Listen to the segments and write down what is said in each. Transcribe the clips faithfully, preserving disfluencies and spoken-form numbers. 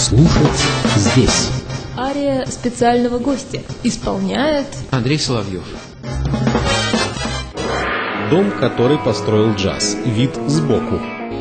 Слушать здесь. Ария специального гостя исполняет Андрей Соловьев. Дом, который построил джаз. Вид сбоку.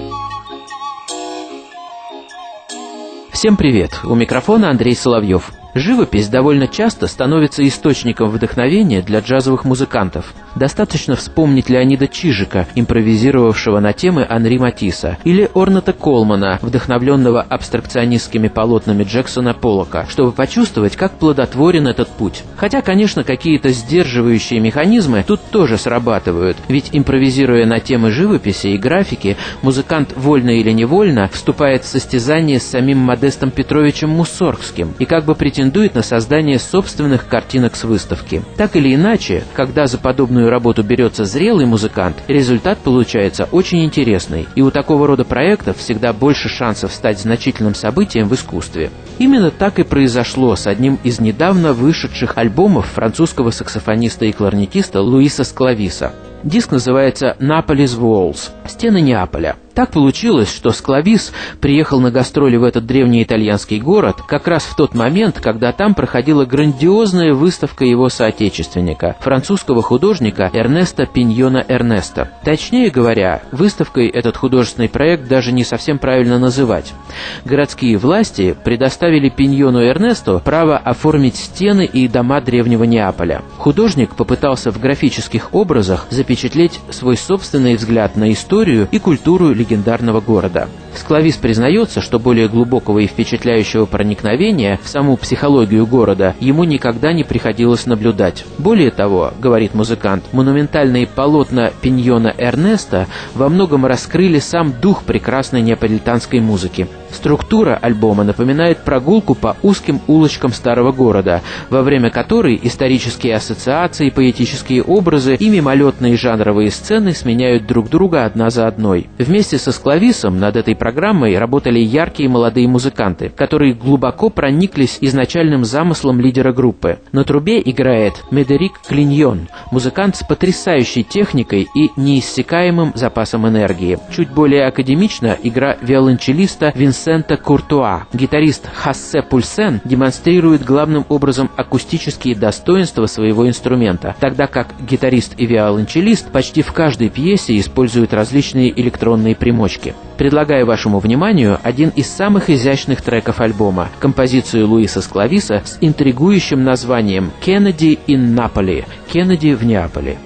Всем привет! У микрофона Андрей Соловьев. Живопись довольно часто становится источником вдохновения для джазовых музыкантов. Достаточно вспомнить Леонида Чижика, импровизировавшего на темы Анри Матисса, или Орната Колмана, вдохновленного абстракционистскими полотнами Джексона Поллока, чтобы почувствовать, как плодотворен этот путь. Хотя, конечно, какие-то сдерживающие механизмы тут тоже срабатывают, ведь импровизируя на темы живописи и графики, музыкант вольно или невольно вступает в состязание с самим Модестом Петровичем Мусоргским и как бы претендует на создание собственных картинок с выставки. Так или иначе, когда за подобную работу берется зрелый музыкант, результат получается очень интересный, и у такого рода проектов всегда больше шансов стать значительным событием в искусстве. Именно так и произошло с одним из недавно вышедших альбомов французского саксофониста и кларнетиста Луиса Склависа. Диск называется «Napoli's Walls» – «Стены Неаполя». Так получилось, что Склавис приехал на гастроли в этот древний итальянский город как раз в тот момент, когда там проходила грандиозная выставка его соотечественника, французского художника Эрнеста Пиньона Эрнеста. Точнее говоря, выставкой этот художественный проект даже не совсем правильно называть. Городские власти предоставили Пиньону Эрнесту право оформить стены и дома древнего Неаполя. Художник попытался в графических образах запечатлеть свой собственный взгляд на историю и культуру легендарного города. Склавис признается, что более глубокого и впечатляющего проникновения в саму психологию города ему никогда не приходилось наблюдать. Более того, говорит музыкант, монументальные полотна Пиньона Эрнеста во многом раскрыли сам дух прекрасной неаполитанской музыки. Структура альбома напоминает прогулку по узким улочкам старого города, во время которой исторические ассоциации, поэтические образы и мимолетные жанровые сцены сменяют друг друга одна за одной. Вместе со Склависом над этой программой работали яркие молодые музыканты, которые глубоко прониклись изначальным замыслом лидера группы. На трубе играет Медерик Клиньон, музыкант с потрясающей техникой и неиссякаемым запасом энергии. Чуть более академична игра виолончелиста Винсента Куртуа. Гитарист Хассе Пульсен демонстрирует главным образом акустические достоинства своего инструмента, тогда как гитарист и виолончелист почти в каждой пьесе используют различные электронные примочки. Предлагаю вашему вниманию один из самых изящных треков альбома – композицию Луиса Склависа с интригующим названием «Kennedy in Napoli» – «Кеннеди в Неаполе».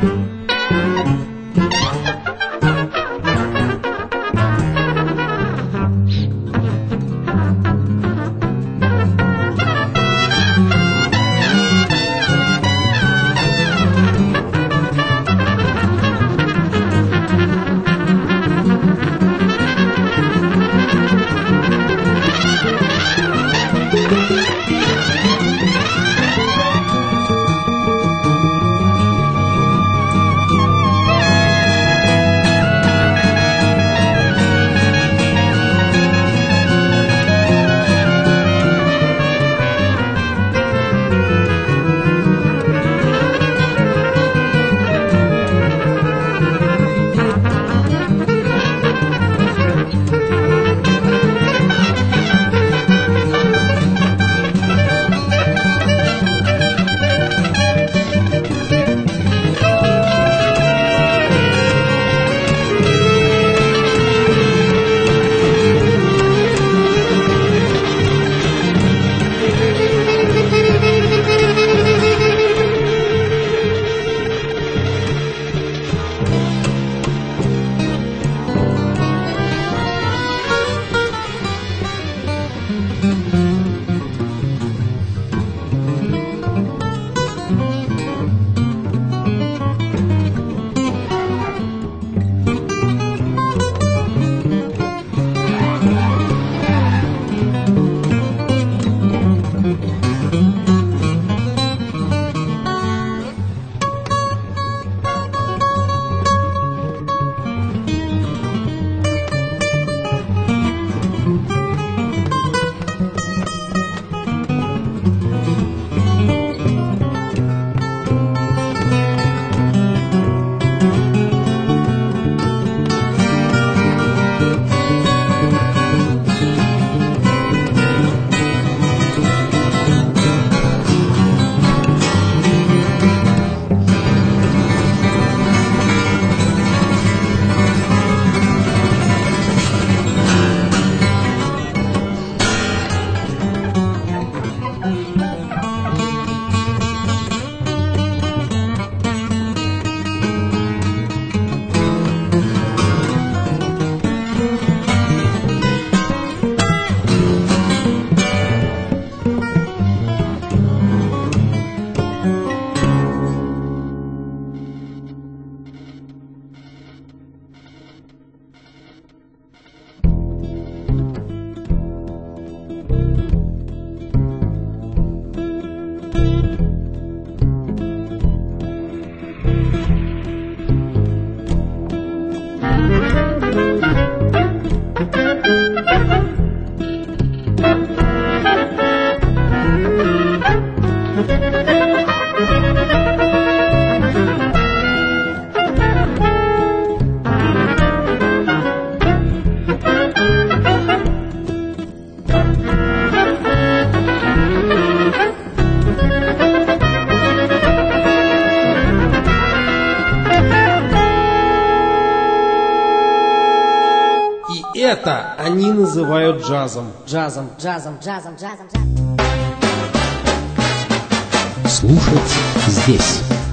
Это они называют джазом. Джазом, джазом, джазом, джазом, джазом. Слушать здесь.